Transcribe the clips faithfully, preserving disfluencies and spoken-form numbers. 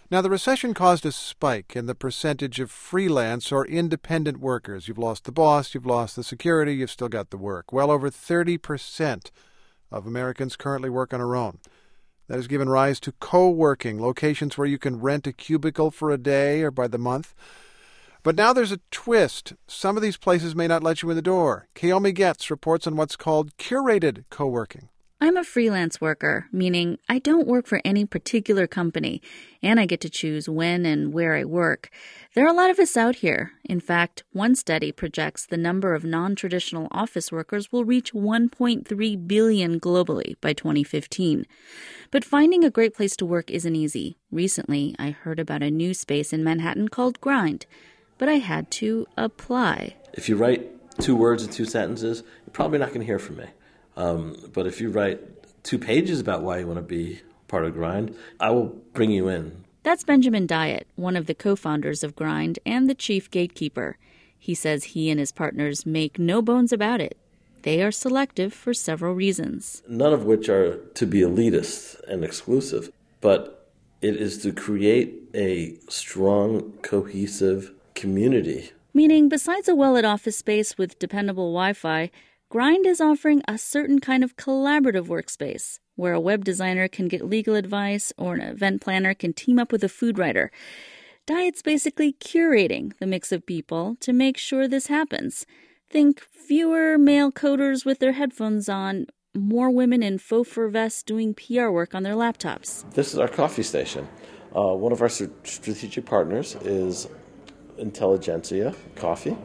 Now, the recession caused a spike in the percentage of freelance or independent workers. You've lost the boss, you've lost the security, you've still got the work. Well over thirty percent of Americans currently work on their own. That has given rise to co-working, locations where you can rent a cubicle for a day or by the month. But now there's a twist. Some of these places may not let you in the door. Kaomi Getz reports on what's called curated co-working. I'm a freelance worker, meaning I don't work for any particular company, and I get to choose when and where I work. There are a lot of us out here. In fact, one study projects the number of non-traditional office workers will reach one point three billion globally by twenty fifteen. But finding a great place to work isn't easy. Recently, I heard about a new space in Manhattan called Grind, but I had to apply. If you write two words and two sentences, you're probably not going to hear from me. Um, but if you write two pages about why you want to be part of Grind, I will bring you in. That's Benjamin Diet, one of the co-founders of Grind and the chief gatekeeper. He says he and his partners make no bones about it. They are selective for several reasons. None of which are to be elitist and exclusive, but it is to create a strong, cohesive community. Meaning, besides a well-lit office space with dependable Wi-Fi, Grind is offering a certain kind of collaborative workspace where a web designer can get legal advice or an event planner can team up with a food writer. Diet's basically curating the mix of people to make sure this happens. Think fewer male coders with their headphones on, more women in faux fur vests doing P R work on their laptops. This is our coffee station. Uh, one of our strategic partners is Intelligentsia Coffee.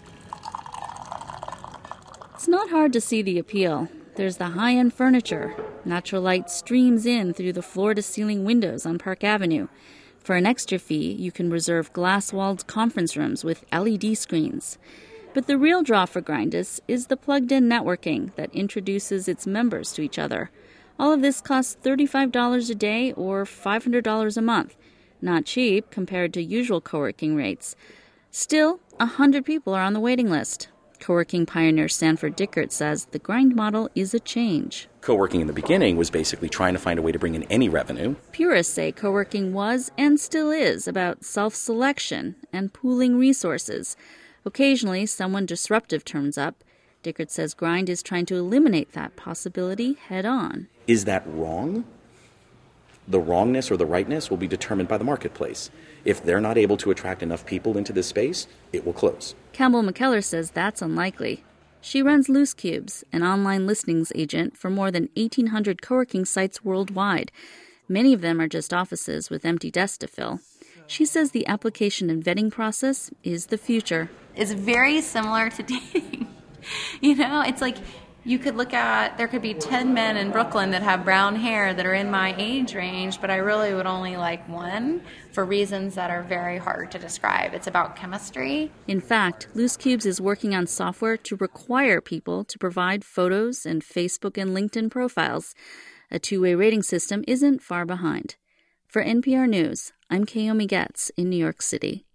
It's not hard to see the appeal. There's the high-end furniture. Natural light streams in through the floor-to-ceiling windows on Park Avenue. For an extra fee, you can reserve glass-walled conference rooms with L E D screens. But the real draw for Grindus is the plugged-in networking that introduces its members to each other. All of this costs thirty-five dollars a day or five hundred dollars a month. Not cheap compared to usual co-working rates. Still, one hundred people are on the waiting list. Co-working pioneer Sanford Dickert says the Grind model is a change. Co-working in the beginning was basically trying to find a way to bring in any revenue. Purists say co-working was and still is about self-selection and pooling resources. Occasionally, someone disruptive turns up. Dickert says Grind is trying to eliminate that possibility head-on. Is that wrong? The wrongness or the rightness will be determined by the marketplace. If they're not able to attract enough people into this space, it will close. Campbell McKellar says that's unlikely. She runs Loose Cubes, an online listings agent for more than eighteen hundred co-working sites worldwide. Many of them are just offices with empty desks to fill. She says the application and vetting process is the future. It's very similar to dating. You know, it's like you could look at, there could be ten men in Brooklyn that have brown hair that are in my age range, but I really would only like one for reasons that are very hard to describe. It's about chemistry. In fact, Loose Cubes is working on software to require people to provide photos and Facebook and LinkedIn profiles. A two-way rating system isn't far behind. For N P R News, I'm Kaomi Getz in New York City.